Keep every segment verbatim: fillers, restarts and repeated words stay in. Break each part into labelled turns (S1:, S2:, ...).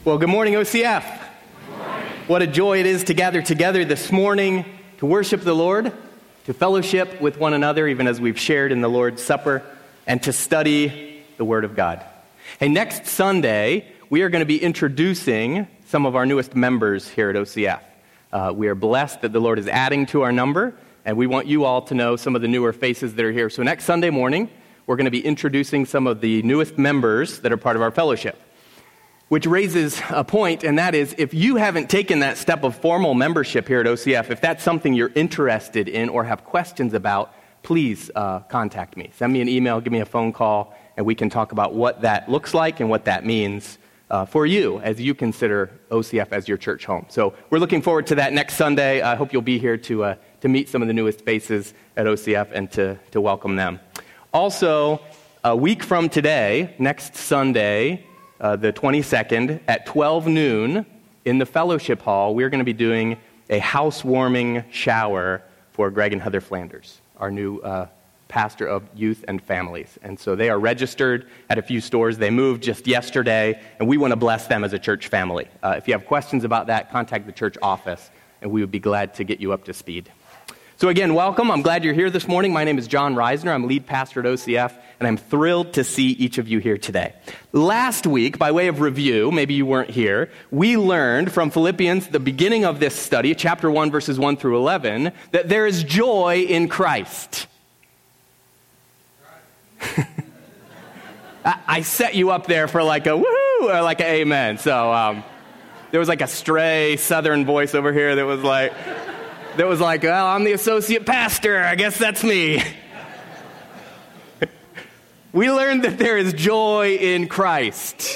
S1: Well, good morning, O C F.
S2: Good morning.
S1: What a joy it is to gather together this morning to worship the Lord, to fellowship with one another, even as we've shared in the Lord's Supper, and to study the Word of God. Hey, next Sunday, we are going to be introducing some of our newest members here at O C F. Uh, we are blessed that the Lord is adding to our number, and we want you all to know some of the newer faces that are here. So next Sunday morning, we're going to be introducing some of the newest members that are part of our fellowship. Which raises a point, and that is, if you haven't taken that step of formal membership here at O C F, if that's something you're interested in or have questions about, please uh, contact me. Send me an email, give me a phone call, and we can talk about what that looks like and what that means uh, for you as you consider O C F as your church home. So we're looking forward to that next Sunday. I hope you'll be here to uh, to meet some of the newest faces at O C F and to, to welcome them. Also, a week from today, next Sunday, Uh, the twenty-second, at twelve noon in the fellowship hall, we're going to be doing a housewarming shower for Greg and Heather Flanders, our new uh, pastor of youth and families. And so they are registered at a few stores. They moved just yesterday, and we want to bless them as a church family. Uh, if you have questions about that, contact the church office, and we would be glad to get you up to speed. So again, welcome. I'm glad you're here this morning. My name is John Reisner. I'm lead pastor at O C F, and I'm thrilled to see each of you here today. Last week, by way of review, maybe you weren't here, we learned from Philippians, the beginning of this study, chapter one, verses one through eleven, that there is joy in Christ. I, I set you up there for like a woohoo or like an amen. So um, there was like a stray southern voice over here that was like... That was like, well, I'm the associate pastor. I guess that's me. We learned that there is joy in Christ.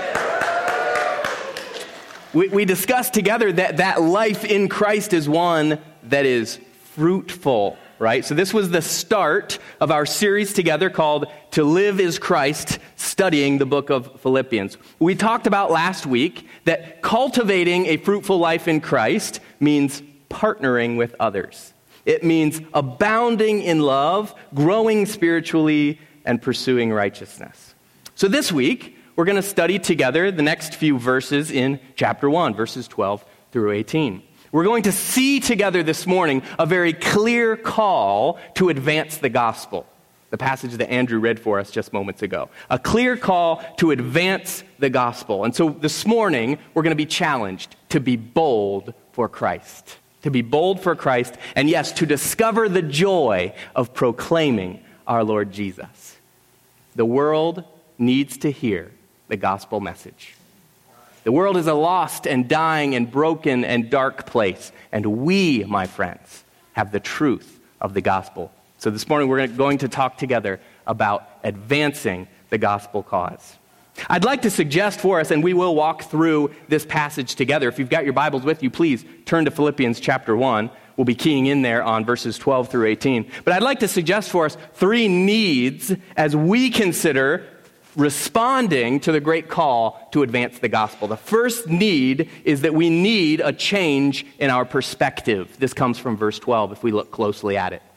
S1: We, we discussed together that that life in Christ is one that is fruitful, right? So this was the start of our series together called To Live is Christ, studying the book of Philippians. We talked about last week that cultivating a fruitful life in Christ means partnering with others. It means abounding in love, growing spiritually, and pursuing righteousness. So this week, we're going to study together the next few verses in chapter one, verses twelve through eighteen. We're going to see together this morning a very clear call to advance the gospel. The passage that Andrew read for us just moments ago. A clear call to advance the gospel. And so this morning, we're going to be challenged to be bold for Christ. To be bold for Christ, and yes, to discover the joy of proclaiming our Lord Jesus. The world needs to hear the gospel message. The world is a lost and dying and broken and dark place, and we, my friends, have the truth of the gospel. So this morning we're going to talk together about advancing the gospel cause. I'd like to suggest for us, and we will walk through this passage together. If you've got your Bibles with you, please turn to Philippians chapter one. We'll be keying in there on verses twelve through eighteen. But I'd like to suggest for us three needs as we consider responding to the great call to advance the gospel. The first need is that we need a change in our perspective. This comes from verse twelve if we look closely at it.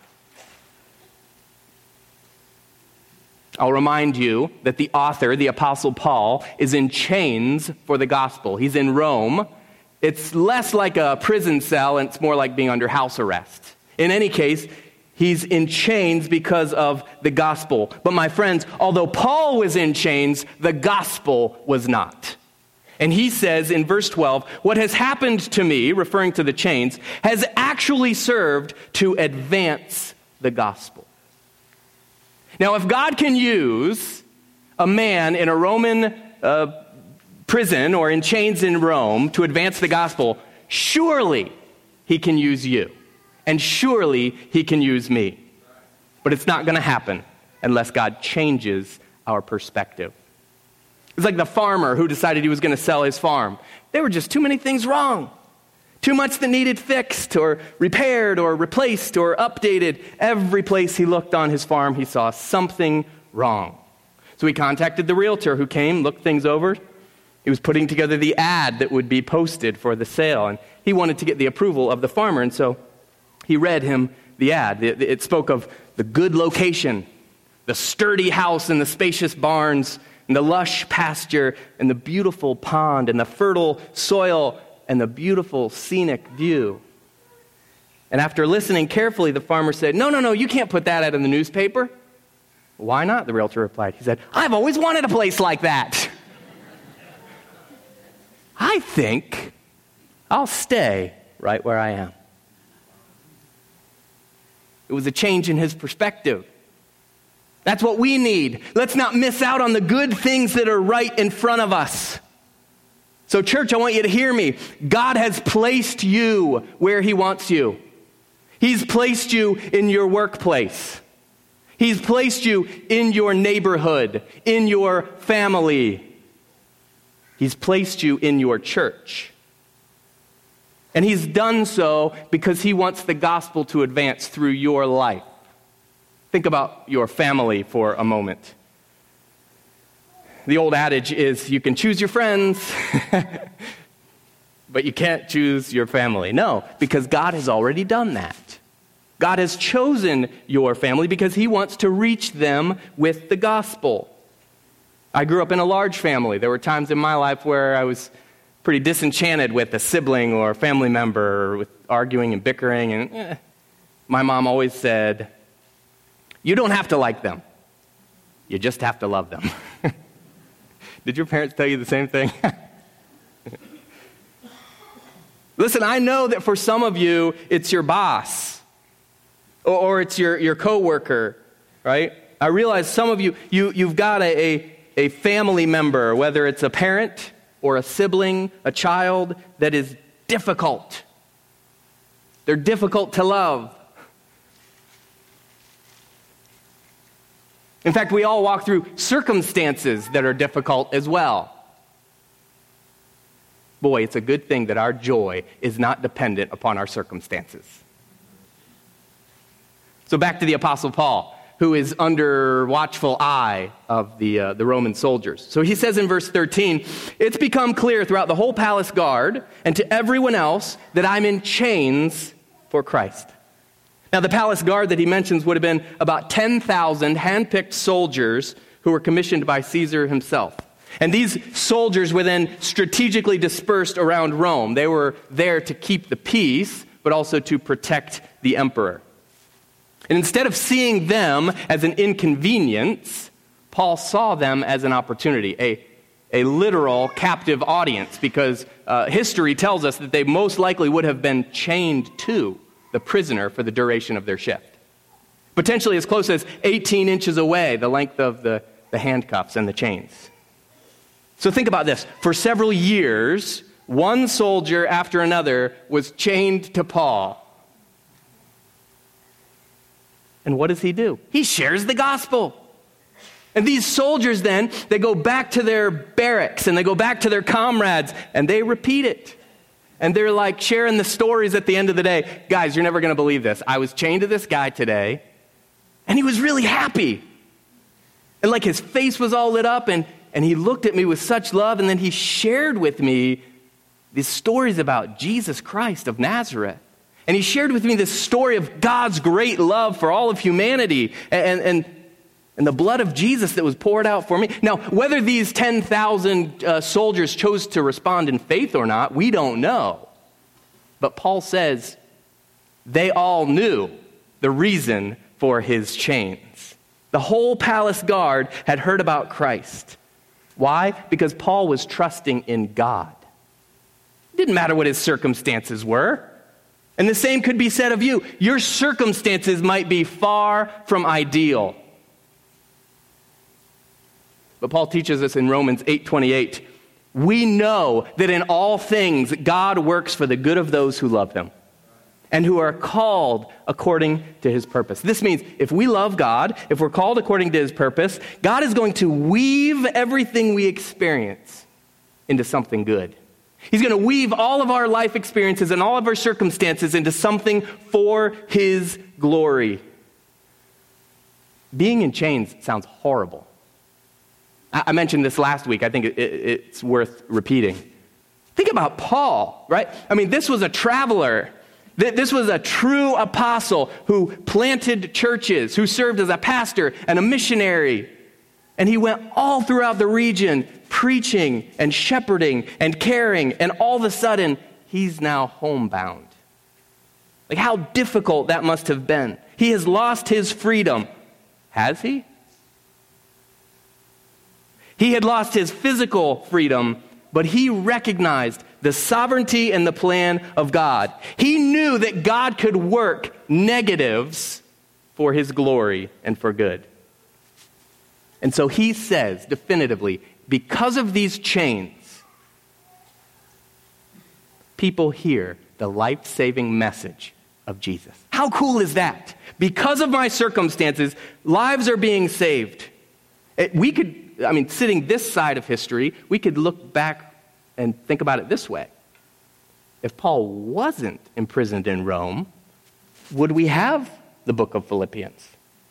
S1: I'll remind you that the author, the Apostle Paul, is in chains for the gospel. He's in Rome. It's less like a prison cell, and it's more like being under house arrest. In any case, he's in chains because of the gospel. But my friends, although Paul was in chains, the gospel was not. And he says in verse twelve, what has happened to me, referring to the chains, has actually served to advance the gospel. Now, if God can use a man in a Roman uh, prison or in chains in Rome to advance the gospel, surely he can use you. And surely he can use me. But it's not going to happen unless God changes our perspective. It's like the farmer who decided he was going to sell his farm. There were just too many things wrong. Too much that needed fixed or repaired or replaced or updated. Every place he looked on his farm, he saw something wrong. So he contacted the realtor who came, looked things over. He was putting together the ad that would be posted for the sale, and he wanted to get the approval of the farmer, and so he read him the ad. It spoke of the good location, the sturdy house and the spacious barns, and the lush pasture and the beautiful pond and the fertile soil and the beautiful scenic view. And after listening carefully, the farmer said, no, no, no, you can't put that out in the newspaper. Why not? The realtor replied. He said, I've always wanted a place like that. I think I'll stay right where I am. It was a change in his perspective. That's what we need. Let's not miss out on the good things that are right in front of us. So, church, I want you to hear me. God has placed you where he wants you. He's placed you in your workplace. He's placed you in your neighborhood, in your family. He's placed you in your church. And he's done so because he wants the gospel to advance through your life. Think about your family for a moment. The old adage is you can choose your friends, but you can't choose your family. No, because God has already done that. God has chosen your family because he wants to reach them with the gospel. I grew up in a large family. There were times in my life where I was pretty disenchanted with a sibling or a family member, with arguing and bickering. And eh. My mom always said, you don't have to like them. You just have to love them. Did your parents tell you the same thing? Listen, I know that for some of you, it's your boss. Or, or it's your, your coworker, right? I realize some of you, you you've got a, a, a family member, whether it's a parent or a sibling, a child, that is difficult. They're difficult to love. In fact, we all walk through circumstances that are difficult as well. Boy, it's a good thing that our joy is not dependent upon our circumstances. So back to the Apostle Paul, who is under watchful eye of the, uh, the Roman soldiers. So he says in verse thirteen, it's become clear throughout the whole palace guard and to everyone else that I'm in chains for Christ. Now, the palace guard that he mentions would have been about ten thousand handpicked soldiers who were commissioned by Caesar himself. And these soldiers were then strategically dispersed around Rome. They were there to keep the peace, but also to protect the emperor. And instead of seeing them as an inconvenience, Paul saw them as an opportunity, a, a literal captive audience, because uh, history tells us that they most likely would have been chained to the prisoner for the duration of their shift. Potentially as close as eighteen inches away, the length of the, the handcuffs and the chains. So think about this. For several years, one soldier after another was chained to Paul. And what does he do? He shares the gospel. And these soldiers then, they go back to their barracks and they go back to their comrades and they repeat it. And they're like sharing the stories at the end of the day. Guys, you're never going to believe this. I was chained to this guy today and he was really happy. And like his face was all lit up and, and he looked at me with such love, and then he shared with me these stories about Jesus Christ of Nazareth. And he shared with me this story of God's great love for all of humanity and, and, and the blood of Jesus that was poured out for me. Now, whether these ten thousand uh, soldiers chose to respond in faith or not, we don't know. But Paul says they all knew the reason for his chains. The whole palace guard had heard about Christ. Why? Because Paul was trusting in God. It didn't matter what his circumstances were. And the same could be said of you. Your circumstances might be far from ideal. But Paul teaches us in Romans eight twenty-eight, we know that in all things God works for the good of those who love him and who are called according to his purpose. This means if we love God, if we're called according to his purpose, God is going to weave everything we experience into something good. He's going to weave all of our life experiences and all of our circumstances into something for his glory. Being in chains sounds horrible. I mentioned this last week. I think it, it, it's worth repeating. Think about Paul, right? I mean, this was a traveler. This was a true apostle who planted churches, who served as a pastor and a missionary. And he went all throughout the region, preaching and shepherding and caring, and all of a sudden, he's now homebound. Like, how difficult that must have been. He has lost his freedom. Has he? He had lost his physical freedom, but he recognized the sovereignty and the plan of God. He knew that God could work negatives for his glory and for good. And so he says definitively, because of these chains, people hear the life-saving message of Jesus. How cool is that? Because of my circumstances, lives are being saved. It, we could, I mean, sitting this side of history, we could look back and think about it this way. If Paul wasn't imprisoned in Rome, would we have the book of Philippians?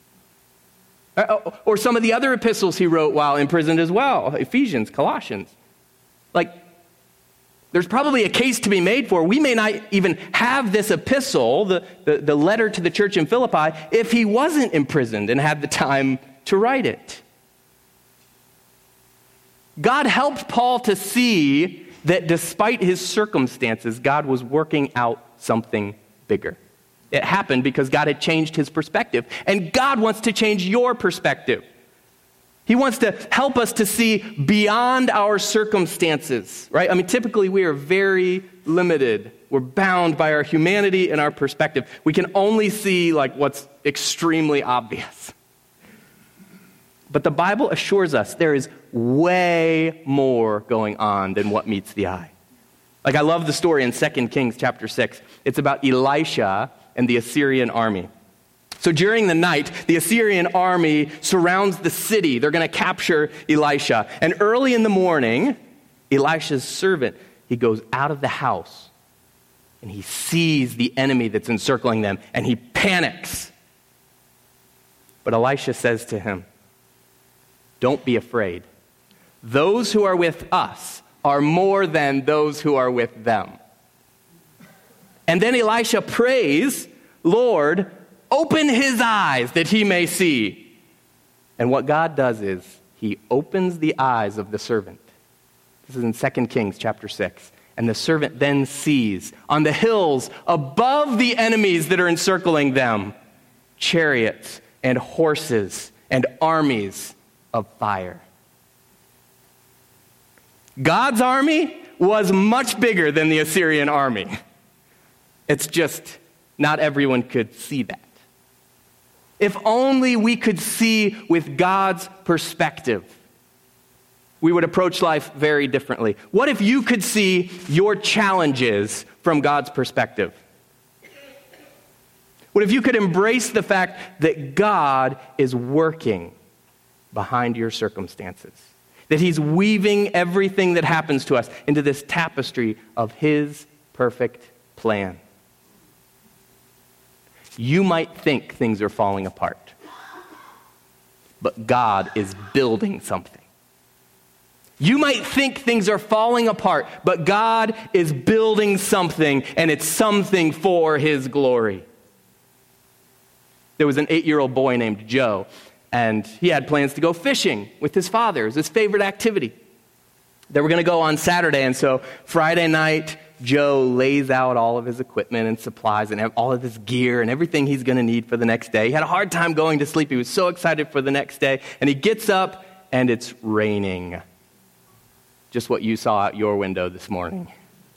S1: Or some of the other epistles he wrote while imprisoned as well, Ephesians, Colossians. Like, there's probably a case to be made for, we may not even have this epistle, the, the, the letter to the church in Philippi, if he wasn't imprisoned and had the time to write it. God helped Paul to see that despite his circumstances, God was working out something bigger. It happened because God had changed his perspective. And God wants to change your perspective. He wants to help us to see beyond our circumstances, right? I mean, typically we are very limited. We're bound by our humanity and our perspective. We can only see like what's extremely obvious. But the Bible assures us there is way more going on than what meets the eye. Like, I love the story in Second Kings chapter six. It's about Elisha and the Assyrian army. So during the night, the Assyrian army surrounds the city. They're going to capture Elisha. And early in the morning, Elisha's servant, he goes out of the house and he sees the enemy that's encircling them and he panics. But Elisha says to him, "Don't be afraid. Those who are with us are more than those who are with them." And then Elisha prays, "Lord, open his eyes that he may see." And what God does is he opens the eyes of the servant. This is in Second Kings chapter six. And the servant then sees on the hills above the enemies that are encircling them, chariots and horses and armies of fire. God's army was much bigger than the Assyrian army. It's just not everyone could see that. If only we could see with God's perspective, we would approach life very differently. What if you could see your challenges from God's perspective? What if you could embrace the fact that God is working behind your circumstances? That he's weaving everything that happens to us into this tapestry of his perfect plan. You might think things are falling apart, but God is building something. You might think things are falling apart, but God is building something, and it's something for his glory. There was an eight-year-old boy named Joe, and he had plans to go fishing with his father. It was his favorite activity. They were going to go on Saturday, and so Friday night, Joe lays out all of his equipment and supplies and all of his gear and everything he's going to need for the next day. He had a hard time going to sleep. He was so excited for the next day. And he gets up, and it's raining. Just what you saw out your window this morning.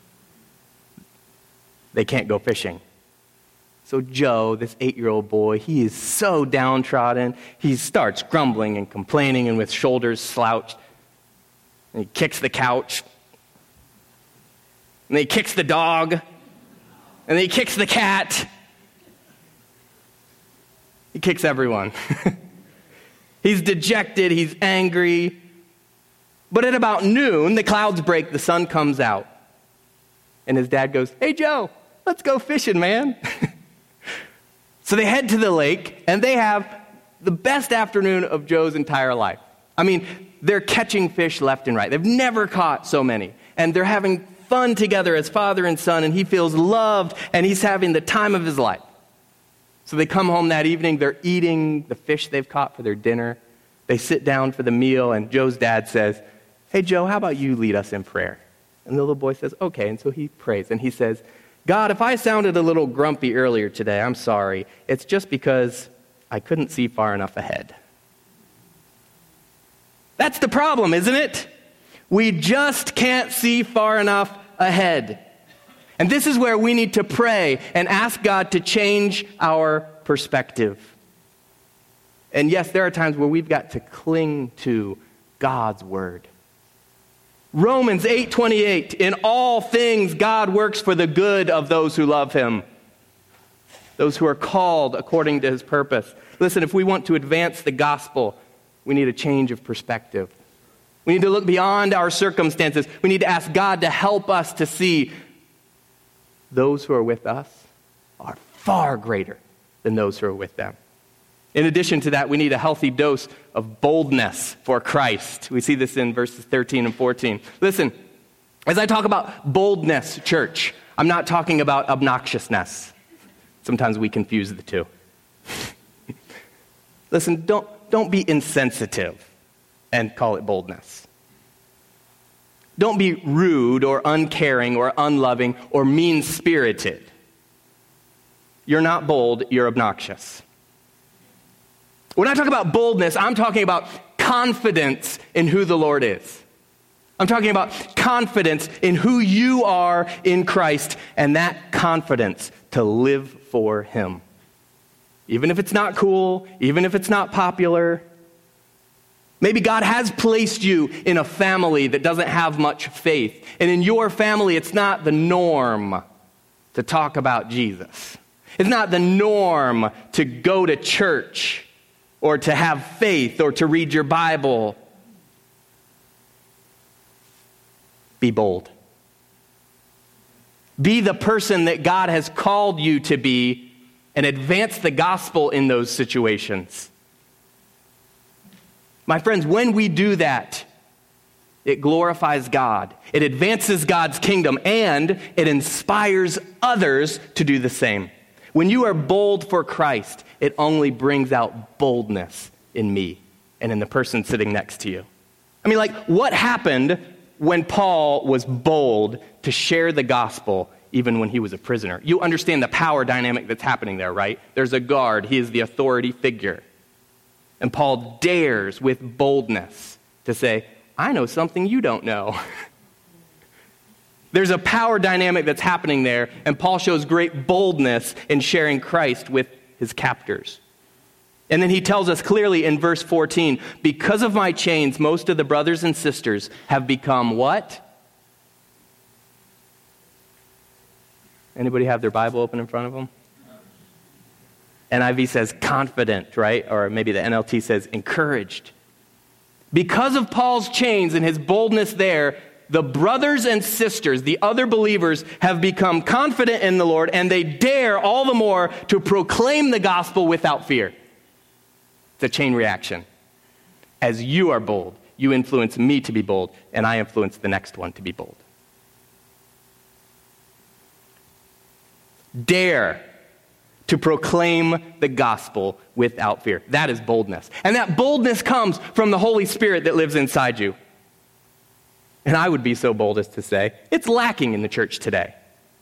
S1: They can't go fishing. So Joe, this eight-year-old boy, he is so downtrodden. He starts grumbling and complaining and with shoulders slouched. And he kicks the couch. And then he kicks the dog. And then he kicks the cat. He kicks everyone. He's dejected. He's angry. But at about noon, the clouds break. The sun comes out. And his dad goes, "Hey, Joe, let's go fishing, man." So they head to the lake, and they have the best afternoon of Joe's entire life. I mean, they're catching fish left and right. They've never caught so many. And they're having fun together as father and son, and he feels loved, and he's having the time of his life. So they come home that evening. They're eating the fish they've caught for their dinner. They sit down for the meal, and Joe's dad says, "Hey, Joe, how about you lead us in prayer?" And the little boy says, "Okay." And so he prays, and he says, "God, if I sounded a little grumpy earlier today, I'm sorry. It's just because I couldn't see far enough ahead." That's the problem, isn't it? We just can't see far enough ahead. And this is where we need to pray and ask God to change our perspective. And yes, there are times where we've got to cling to God's word. Romans eight twenty-eight, in all things God works for the good of those who love him, those who are called according to his purpose. Listen, if we want to advance the gospel, we need a change of perspective. We need to look beyond our circumstances. We need to ask God to help us to see those who are with us are far greater than those who are with them. In addition to that, we need a healthy dose of boldness for Christ. We see this in verses thirteen and fourteen. Listen, as I talk about boldness, church, I'm not talking about obnoxiousness. Sometimes we confuse the two. Listen, don't, don't be insensitive and call it boldness. Don't be rude or uncaring or unloving or mean-spirited. You're not bold, you're obnoxious. When I talk about boldness, I'm talking about confidence in who the Lord is. I'm talking about confidence in who you are in Christ, and that confidence to live for him. Even if it's not cool, even if it's not popular. Maybe God has placed you in a family that doesn't have much faith. And in your family, it's not the norm to talk about Jesus. It's not the norm to go to church or to have faith or to read your Bible. Be bold. Be the person that God has called you to be and advance the gospel in those situations. My friends, when we do that, it glorifies God. It advances God's kingdom, and it inspires others to do the same. When you are bold for Christ, it only brings out boldness in me and in the person sitting next to you. I mean, like, what happened when Paul was bold to share the gospel even when he was a prisoner? You understand the power dynamic that's happening there, right? There's a guard. He is the authority figure. And Paul dares with boldness to say, I know something you don't know. There's a power dynamic that's happening there, and Paul shows great boldness in sharing Christ with his captors. And then he tells us clearly in verse fourteen, because of my chains, most of the brothers and sisters have become what? Anybody have their Bible open in front of them? N I V says confident, right? Or maybe the N L T says encouraged. Because of Paul's chains and his boldness there, the brothers and sisters, the other believers, have become confident in the Lord, and they dare all the more to proclaim the gospel without fear. It's a chain reaction. As you are bold, you influence me to be bold, and I influence the next one to be bold. Dare to proclaim the gospel without fear. That is boldness. And that boldness comes from the Holy Spirit that lives inside you. And I would be so bold as to say, it's lacking in the church today.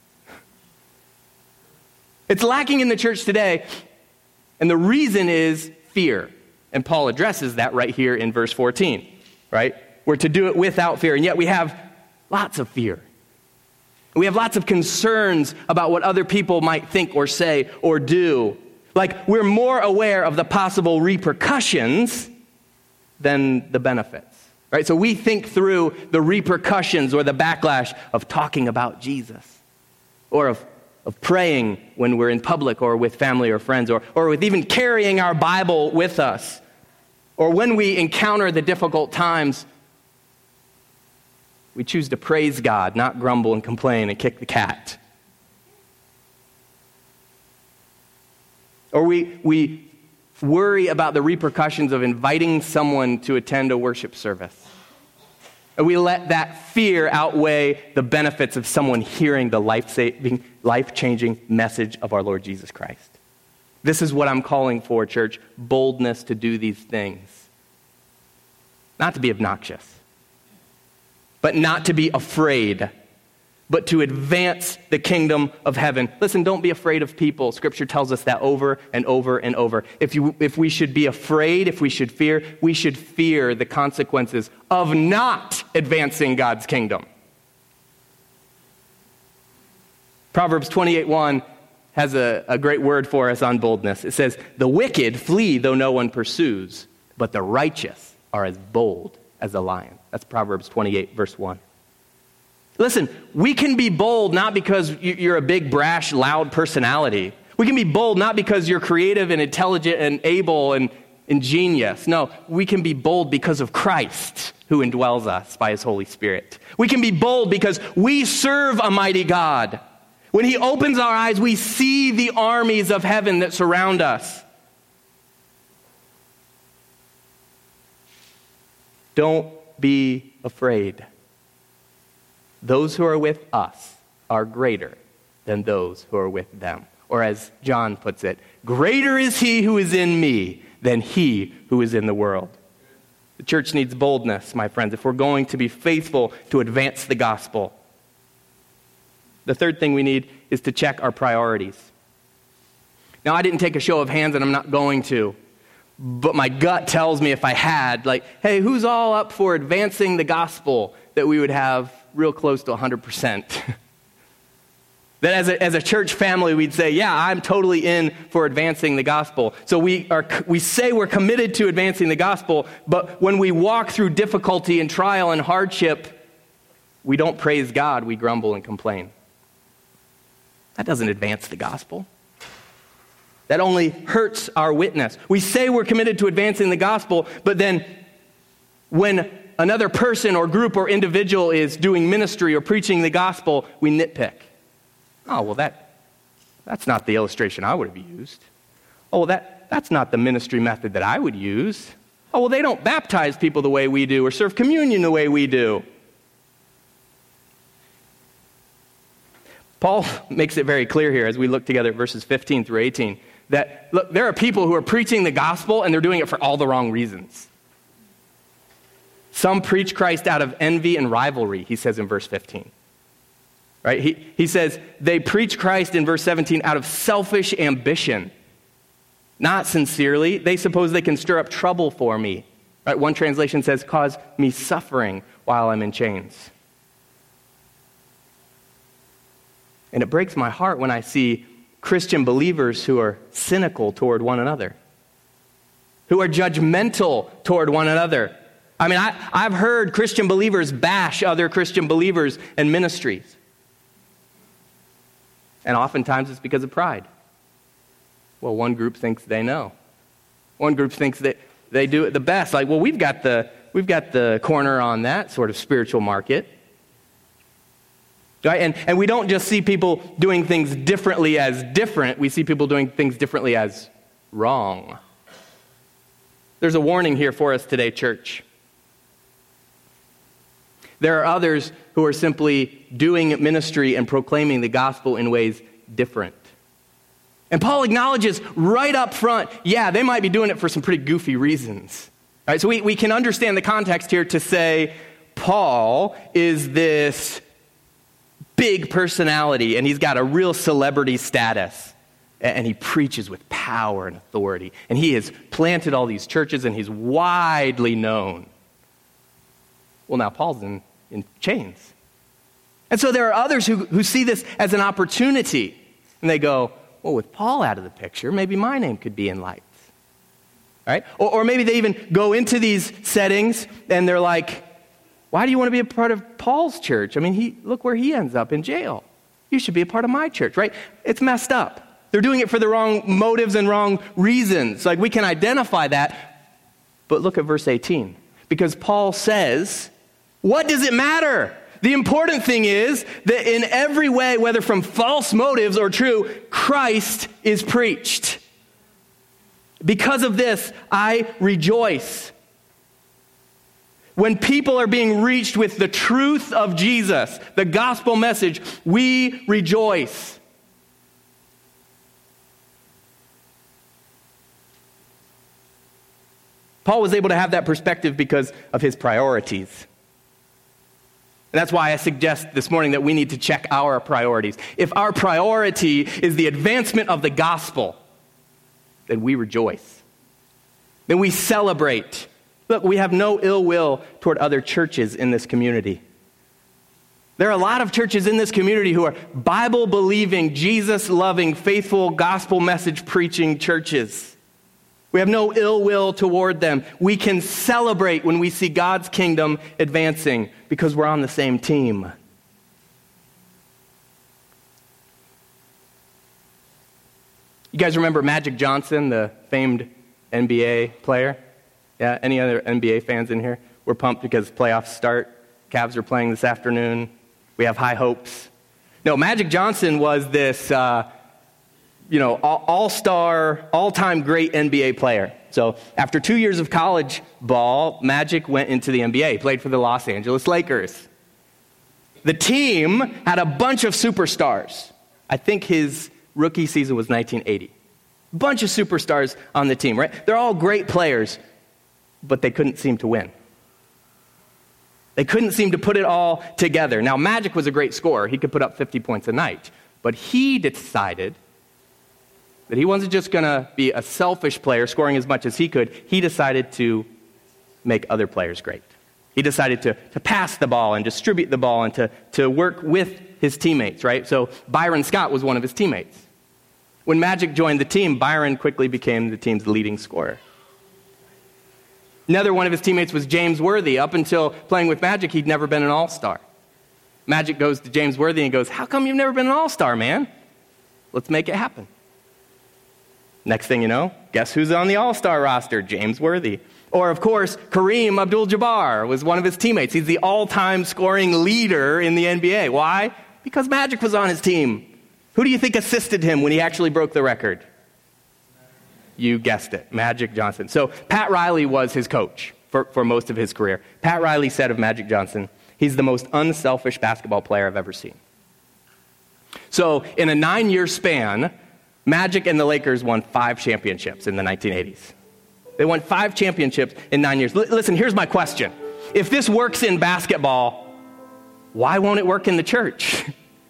S1: It's lacking in the church today, and the reason is fear. And Paul addresses that right here in verse fourteen, right? We're to do it without fear, and yet we have lots of fear. We have lots of concerns about what other people might think or say or do. Like, we're more aware of the possible repercussions than the benefits. Right? So we think through the repercussions or the backlash of talking about Jesus, or of, of praying when we're in public or with family or friends, or, or with even carrying our Bible with us, or when we encounter the difficult times, we choose to praise God, not grumble and complain and kick the cat. Or we, we worry about the repercussions of inviting someone to attend a worship service. And we let that fear outweigh the benefits of someone hearing the life-saving, life-changing message of our Lord Jesus Christ. This is what I'm calling for, church, boldness to do these things. not to be obnoxious, but not to be afraid, but to advance the kingdom of heaven. Listen, don't be afraid of people. Scripture tells us that over and over and over. If you, if we should be afraid, if we should fear, we should fear the consequences of not advancing God's kingdom. Proverbs twenty-eight one has a, a great word for us on boldness. It says, the wicked flee though no one pursues, but the righteous are as bold as a lion. That's Proverbs twenty-eight, verse one. Listen, we can be bold not because you're a big, brash, loud personality. We can be bold not because you're creative and intelligent and able and ingenious. No, we can be bold because of Christ who indwells us by his Holy Spirit. We can be bold because we serve a mighty God. When he opens our eyes, we see the armies of heaven that surround us. Don't be afraid. Those who are with us are greater than those who are with them. Or as John puts it, greater is he who is in me than he who is in the world. The church needs boldness, my friends, if we're going to be faithful to advance the gospel. The third thing we need is to check our priorities. Now, I didn't take a show of hands, and I'm not going to. But my gut tells me if I had, like, hey, who's all up for advancing the gospel, that we would have real close to one hundred percent. That as a, as a church family, we'd say, yeah, I'm totally in for advancing the gospel. So we are we say we're committed to advancing the gospel, but when we walk through difficulty and trial and hardship, we don't praise God, we grumble and complain. That doesn't advance the gospel. That only hurts our witness. We say we're committed to advancing the gospel, but then when another person or group or individual is doing ministry or preaching the gospel, we nitpick. Oh, well, that that's not the illustration I would have used. Oh, well, that, that's not the ministry method that I would use. Oh, well, they don't baptize people the way we do or serve communion the way we do. Paul makes it very clear here as we look together at verses fifteen through eighteen that, look, there are people who are preaching the gospel and they're doing it for all the wrong reasons. Some preach Christ out of envy and rivalry, he says in verse fifteen. Right? He, he says they preach Christ in verse seventeen out of selfish ambition, not sincerely. They suppose they can stir up trouble for me. Right? One translation says, cause me suffering while I'm in chains. And it breaks my heart when I see Christian believers who are cynical toward one another, who are judgmental toward one another. I mean, I, I've heard Christian believers bash other Christian believers and ministries. And oftentimes it's because of pride. Well, one group thinks they know. One group thinks that they do it the best. Like, well, we've got the we've got the corner on that sort of spiritual market. Right? And, and we don't just see people doing things differently as different. We see people doing things differently as wrong. There's a warning here for us today, church. There are others who are simply doing ministry and proclaiming the gospel in ways different. And Paul acknowledges right up front, yeah, they might be doing it for some pretty goofy reasons. All right, so we, we can understand the context here to say Paul is this big personality, and he's got a real celebrity status, and he preaches with power and authority, and he has planted all these churches, and he's widely known. Well, now Paul's in, in chains. And so there are others who, who see this as an opportunity, and they go, well, with Paul out of the picture, maybe my name could be in lights. Right? Or, or maybe they even go into these settings, and they're like, why do you want to be a part of Paul's church? I mean, he look where he ends up in jail. You should be a part of my church, right? It's messed up. They're doing it for the wrong motives and wrong reasons. Like, we can identify that. But look at verse eighteen. Because Paul says, what does it matter? The important thing is that in every way, whether from false motives or true, Christ is preached. Because of this, I rejoice. When people are being reached with the truth of Jesus, the gospel message, we rejoice. Paul was able to have that perspective because of his priorities. And that's why I suggest this morning that we need to check our priorities. If our priority is the advancement of the gospel, then we rejoice. Then we celebrate. Look, we have no ill will toward other churches in this community. There are a lot of churches in this community who are Bible-believing, Jesus-loving, faithful, gospel message-preaching churches. We have no ill will toward them. We can celebrate when we see God's kingdom advancing because we're on the same team. You guys remember Magic Johnson, the famed N B A player? Yeah, any other N B A fans in here? We're pumped because playoffs start. Cavs are playing this afternoon. We have high hopes. No, Magic Johnson was this, uh, you know, all-star, all-time great N B A player. So after two years of college ball, Magic went into the N B A. He played for the Los Angeles Lakers. The team had a bunch of superstars. I think his rookie season was nineteen eighty. Bunch of superstars on the team, right? They're all great players, but they couldn't seem to win. They couldn't seem to put it all together. Now, Magic was a great scorer. He could put up fifty points a night. But he decided that he wasn't just going to be a selfish player, scoring as much as he could. He decided to make other players great. He decided to, to pass the ball and distribute the ball and to, to work with his teammates, right? So Byron Scott was one of his teammates. When Magic joined the team, Byron quickly became the team's leading scorer. Another one of his teammates was James Worthy. Up until playing with Magic, he'd never been an all-star. Magic goes to James Worthy and goes, "How come you've never been an all-star, man? Let's make it happen." Next thing you know, guess who's on the all-star roster? James Worthy. Or, of course, Kareem Abdul-Jabbar was one of his teammates. He's the all-time scoring leader in the N B A. Why? Because Magic was on his team. Who do you think assisted him when he actually broke the record? You guessed it, Magic Johnson. So Pat Riley was his coach for, for most of his career. Pat Riley said of Magic Johnson, "He's the most unselfish basketball player I've ever seen." So in a nine-year span, Magic and the Lakers won five championships in the nineteen eighties. They won five championships in nine years. L- listen, here's my question. If this works in basketball, why won't it work in the church?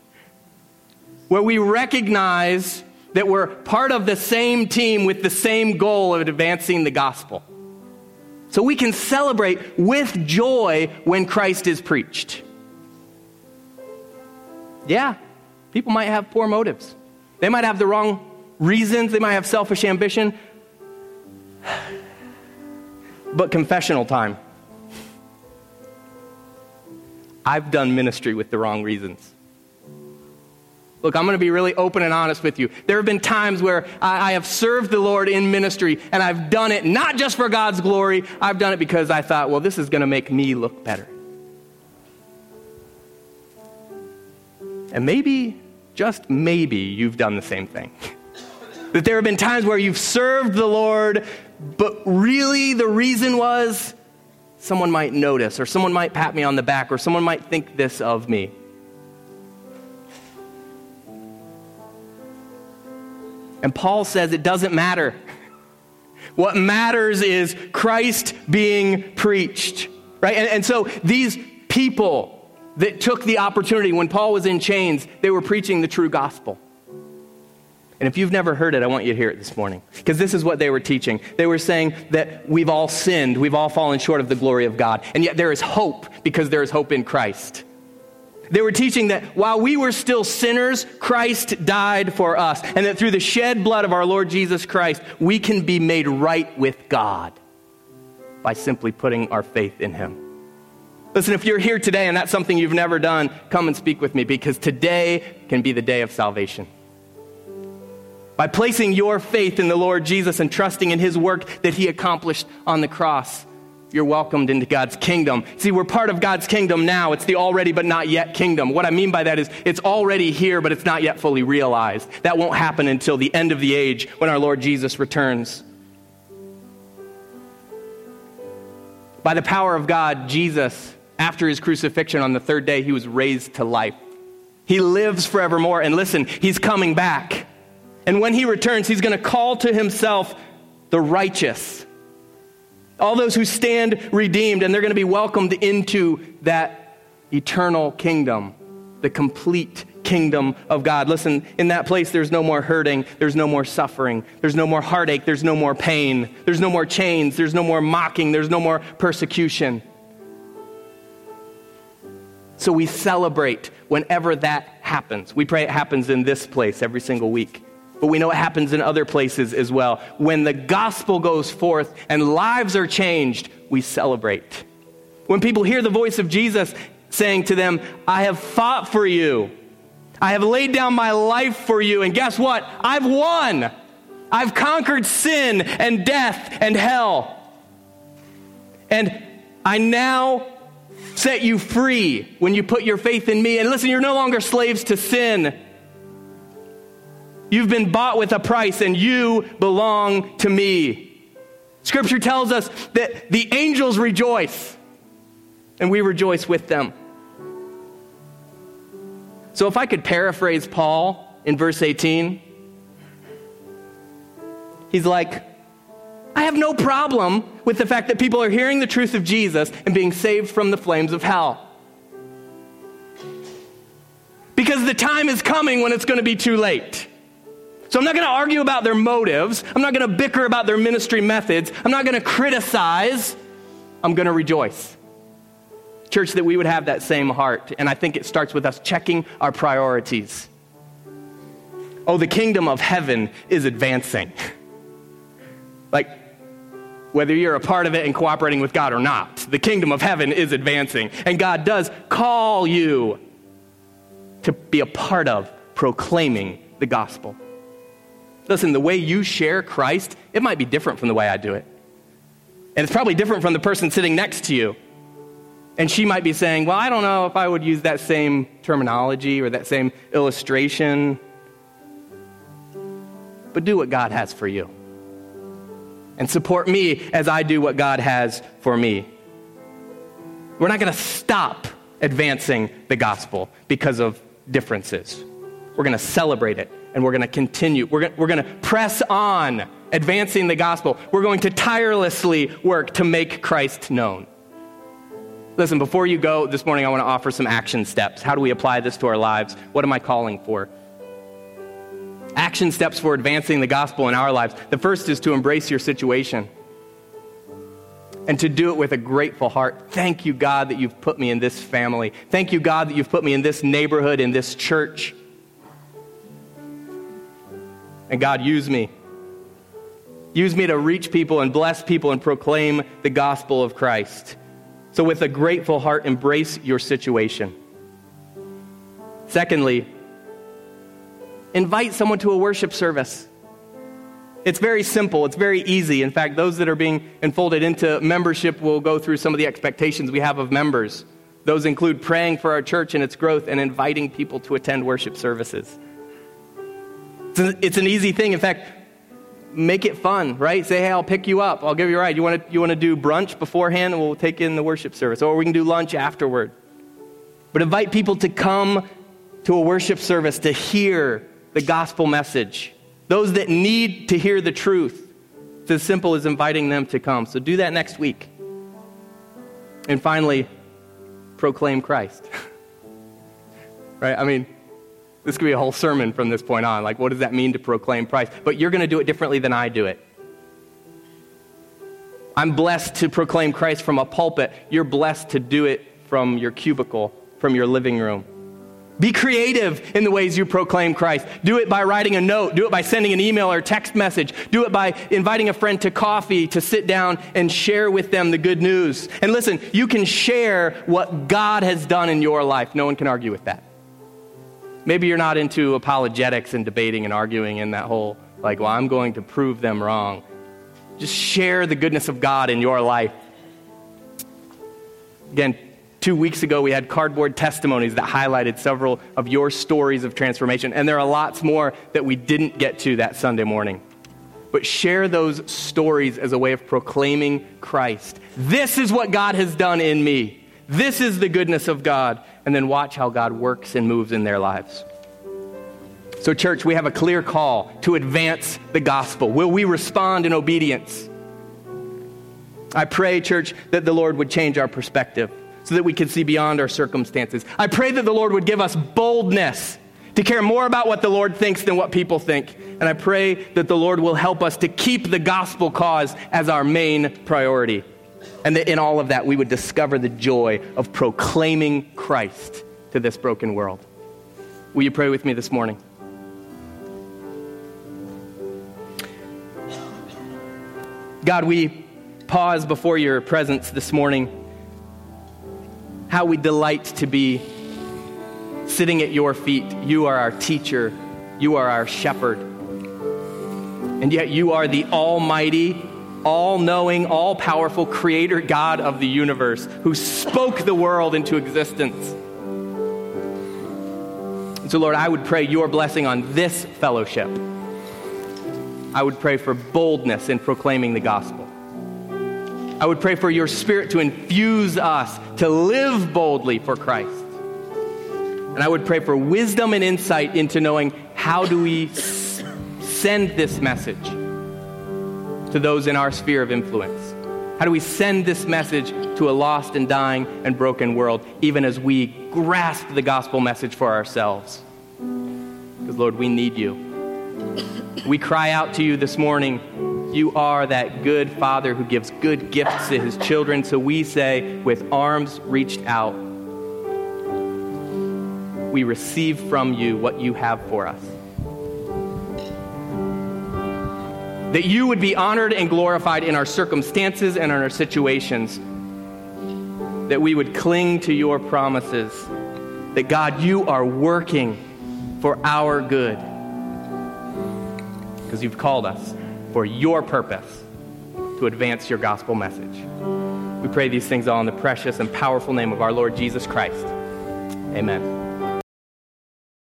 S1: Where we recognize that we're part of the same team with the same goal of advancing the gospel. So we can celebrate with joy when Christ is preached. Yeah, people might have poor motives. They might have the wrong reasons. They might have selfish ambition. But confessional time. I've done ministry with the wrong reasons. Look, I'm going to be really open and honest with you. There have been times where I, I have served the Lord in ministry, and I've done it not just for God's glory. I've done it because I thought, well, this is going to make me look better. And maybe, just maybe, you've done the same thing. That there have been times where you've served the Lord, but really the reason was someone might notice, or someone might pat me on the back, or someone might think this of me. And Paul says it doesn't matter. What matters is Christ being preached, right? And, and so these people that took the opportunity when Paul was in chains, they were preaching the true gospel. And if you've never heard it, I want you to hear it this morning. Because this is what they were teaching. They were saying that we've all sinned, we've all fallen short of the glory of God. And yet there is hope because there is hope in Christ. They were teaching that while we were still sinners, Christ died for us. And that through the shed blood of our Lord Jesus Christ, we can be made right with God by simply putting our faith in him. Listen, if you're here today and that's something you've never done, come and speak with me, because today can be the day of salvation. By placing your faith in the Lord Jesus and trusting in his work that he accomplished on the cross, you're welcomed into God's kingdom. See, we're part of God's kingdom now. It's the already but not yet kingdom. What I mean by that is it's already here, but it's not yet fully realized. That won't happen until the end of the age when our Lord Jesus returns. By the power of God, Jesus, after his crucifixion on the third day, he was raised to life. He lives forevermore. And listen, he's coming back. And when he returns, he's going to call to himself the righteous. All those who stand redeemed, and they're going to be welcomed into that eternal kingdom, the complete kingdom of God. Listen, in that place, there's no more hurting. There's no more suffering. There's no more heartache. There's no more pain. There's no more chains. There's no more mocking. There's no more persecution. So we celebrate whenever that happens. We pray it happens in this place every single week. But we know it happens in other places as well. When the gospel goes forth and lives are changed, we celebrate. When people hear the voice of Jesus saying to them, I have fought for you. I have laid down my life for you. And guess what? I've won. I've conquered sin and death and hell. And I now set you free when you put your faith in me. And listen, you're no longer slaves to sin. You've been bought with a price, and you belong to me. Scripture tells us that the angels rejoice, and we rejoice with them. So if I could paraphrase Paul in verse eighteen, he's like, I have no problem with the fact that people are hearing the truth of Jesus and being saved from the flames of hell. Because the time is coming when it's going to be too late. So I'm not going to argue about their motives. I'm not going to bicker about their ministry methods. I'm not going to criticize. I'm going to rejoice. Church, that we would have that same heart. And I think it starts with us checking our priorities. Oh, the kingdom of heaven is advancing. Like, whether you're a part of it and cooperating with God or not, the kingdom of heaven is advancing. And God does call you to be a part of proclaiming the gospel. Listen, the way you share Christ, it might be different from the way I do it. And it's probably different from the person sitting next to you. And she might be saying, well, I don't know if I would use that same terminology or that same illustration. But do what God has for you. And support me as I do what God has for me. We're not going to stop advancing the gospel because of differences. We're going to celebrate it, and we're going to continue. We're going, we're going to press on advancing the gospel. We're going to tirelessly work to make Christ known. Listen, before you go this morning, I want to offer some action steps. How do we apply this to our lives? What am I calling for? Action steps for advancing the gospel in our lives. The first is to embrace your situation and to do it with a grateful heart. Thank you, God, that you've put me in this family. Thank you, God, that you've put me in this neighborhood, in this church. And God, use me. Use me to reach people and bless people and proclaim the gospel of Christ. So with a grateful heart, embrace your situation. Secondly, invite someone to a worship service. It's very simple. It's very easy. In fact, those that are being enfolded into membership will go through some of the expectations we have of members. Those include praying for our church and its growth and inviting people to attend worship services. It's an easy thing. In fact, make it fun, right? Say, hey, I'll pick you up. I'll give you a ride. You want to you want to do brunch beforehand, and we'll take you in the worship service. Or we can do lunch afterward. But invite people to come to a worship service to hear the gospel message. Those that need to hear the truth. It's as simple as inviting them to come. So do that next week. And finally, proclaim Christ. Right? I mean, this could be a whole sermon from this point on. Like, what does that mean to proclaim Christ? But you're going to do it differently than I do it. I'm blessed to proclaim Christ from a pulpit. You're blessed to do it from your cubicle, from your living room. Be creative in the ways you proclaim Christ. Do it by writing a note. Do it by sending an email or text message. Do it by inviting a friend to coffee to sit down and share with them the good news. And listen, you can share what God has done in your life. No one can argue with that. Maybe you're not into apologetics and debating and arguing in that whole, like, well, I'm going to prove them wrong. Just share the goodness of God in your life. Again, two weeks ago, we had cardboard testimonies that highlighted several of your stories of transformation. And there are lots more that we didn't get to that Sunday morning. But share those stories as a way of proclaiming Christ. This is what God has done in me. This is the goodness of God. And then watch how God works and moves in their lives. So church, we have a clear call to advance the gospel. Will we respond in obedience? I pray, church, that the Lord would change our perspective so that we can see beyond our circumstances. I pray that the Lord would give us boldness to care more about what the Lord thinks than what people think. And I pray that the Lord will help us to keep the gospel cause as our main priority. And that in all of that, we would discover the joy of proclaiming Christ to this broken world. Will you pray with me this morning? God, we pause before your presence this morning. How we delight to be sitting at your feet. You are our teacher. You are our shepherd. And yet you are the almighty, all-knowing, all-powerful creator God of the universe who spoke the world into existence. And so, Lord, I would pray your blessing on this fellowship. I would pray for boldness in proclaiming the gospel. I would pray for your Spirit to infuse us to live boldly for Christ. And I would pray for wisdom and insight into knowing how do we s- send this message to those in our sphere of influence. How do we send this message to a lost and dying and broken world, even as we grasp the gospel message for ourselves? Because, Lord, we need you. We cry out to you this morning. You are that good Father who gives good gifts to his children. So we say, with arms reached out, we receive from you what you have for us. That you would be honored and glorified in our circumstances and in our situations. That we would cling to your promises. That, God, you are working for our good. Because you've called us for your purpose to advance your gospel message. We pray these things all in the precious and powerful name of our Lord Jesus Christ. Amen.